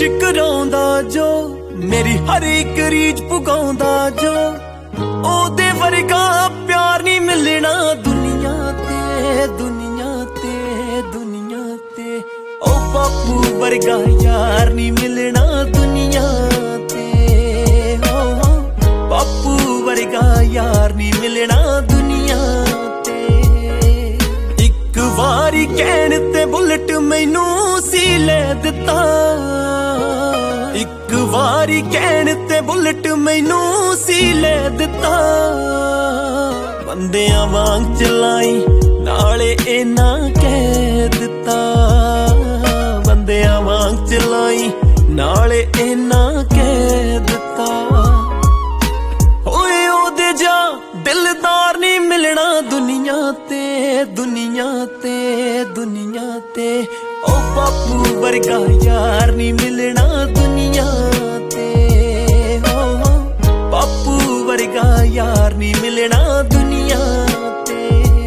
कराउंदा जो मेरी हर एक रीझ पुगाउंदा जो ओदे वर्गा प्यार नहीं मिलना दुनिया ते दुनिया ते दुनिया ते। ओ बापू वर्गा यार नहीं मिलना दुनिया ते। हो बापू वर्गा यार नहीं मिलना दुनिया ते। एक वारी कहण ते बुलेट मैनू सी ले दिता, एक वारी कहण ते बुलेट मैनू सी ले दिता। बंदियां वांग चलाई नाले इना कह दिता, बंदियां वांग चलाई नाले इना कह दिता। ओए ओदे जा दिलदार नहीं मिलना दुनिया ते दुनिया ते दुनिया ते। ओ बापू वर्गा यार नहीं मिलना दुनिया ते। हो बापू वर्गा यार नहीं मिलना दुनिया ते।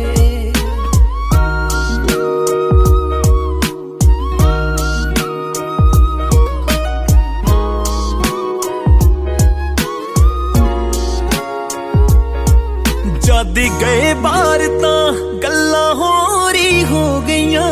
जद गए बाहर तां गल्लां होरी हो गईयां,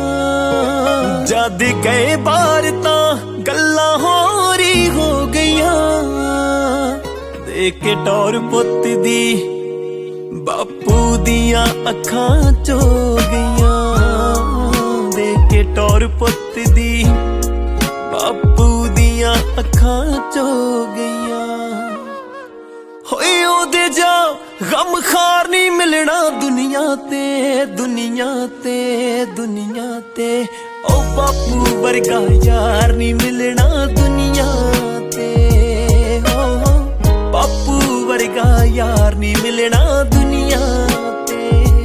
जद गए बाहर तां गल्लां होरी हो गईयां। देख के टौर पुत दी बापू दियां अखां चो गईयां, देख के टौर पुत दी बापू दियां अखां चो गईयां। होए ओदे जा गम खार नहीं मिलना दुनिया ते दुनिया ते दुनिया ते। ओ बापू वर्गा यार नहीं मिलना दुनिया ते। हो बापू वर्गा यार नहीं मिलना दुनिया ते।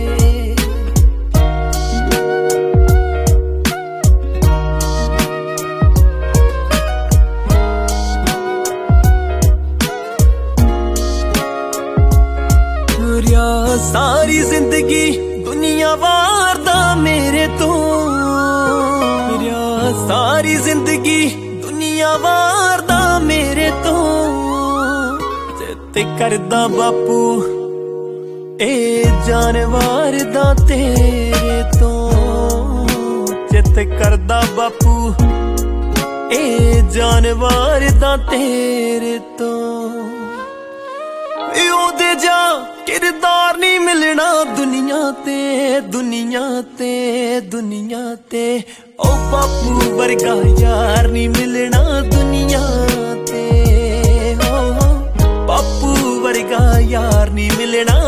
सारी जिंदगी दुनिया वारदा मेरे तो, सारी जिंदगी दुनिया वारदा मेरे तो। ते करदा बापू ए जानवर दा तेरे तो, चित करदा बापू ए जानवर दा तेरे तो। ओदे जा किरदार नहीं मिलना दुनिया ते दुनिया ते दुनिया ते। ओ बापू वर्गा यार नहीं मिलना दुनिया ते। हो बापू वर्गा यार नहीं मिलना